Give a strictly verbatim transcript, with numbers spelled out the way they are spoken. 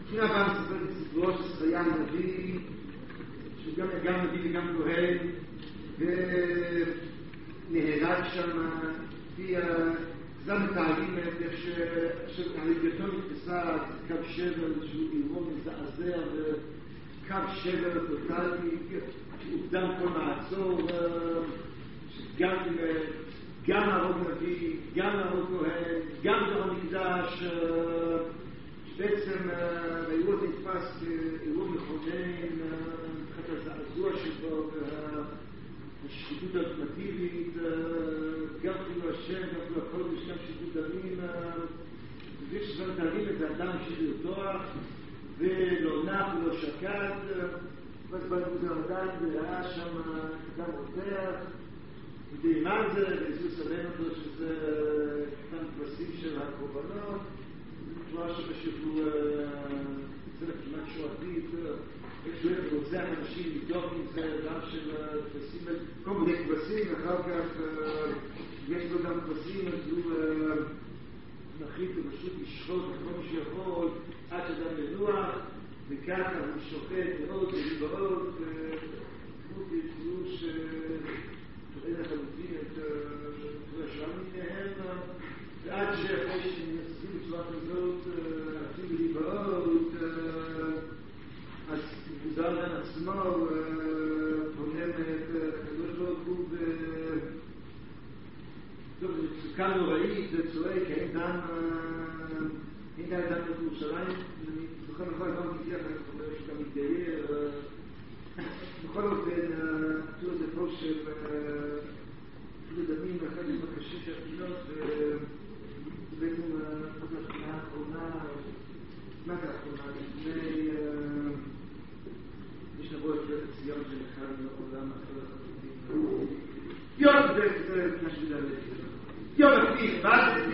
שני הבאים ספר את סיפורו של זכריה הנביא, שהוא גם גם נביא וגם כהן, ונהרג שם, זה מתארים איך שהלוויתן נתפסה קו שבר, שהוא אירוע מזעזע וקו שבר טוטלי, שהוקדם כל מעצור, שגם גם הרוב נביא, גם הרוב כהן, גם דור המקדש, שבעצם האירוע נתפס כאירוע מכונן, מבחינת הזעזוע שבו, השחיתות האולטימטיבית, גם כאילו השם, גם כאילו הקודש, גם שחיתות דמים, וכפי שזמן תארים את האדם שלרתוח, ולא נח ולא שקד, ואז בנקודה עדיין וראה שם אדם רותח, ודאימן זה, ואיזו סבן אותו שזה קטן כבשים של הקורבנות, תשואה שבשבו צלח כמעט שואתית, איך שהוא רוצח אנשים לבדוק עם זה גם של כבשים, כל מיני כבשים, ואחר כך יש לו גם כבשים, אז הוא מחליט ופשוט לשחוט את כל מי שיכול עד שאדם ינוח, וככה הוא שוחט מאוד ועוד, דמות יצאו שתראה לחלוטין את השלם מהם, ועד שאחרי שנסכים בצורה כזאת, אפילו להיבאות, אז מוזר להם עצמו, פונם את הקדוש ברוך הוא, טוב, זו מצוקה נוראית, זה צועק, אין דם, אין דם דם בירושלים, אני זוכר נכון, לא מתגיע, אני חושב שאתה מתגייר, בכל אופן, תראו זה פה של אפילו דמים, ואחרי זה בקשים של הפינות, ובעצם זאת השכונה האחרונה, מה זה האחרונה? לפני, יש לבוא את בית הציון של אחד מעולם אחר החלוטין. יום, זה משהו דלת. יום, הכי, מה זה?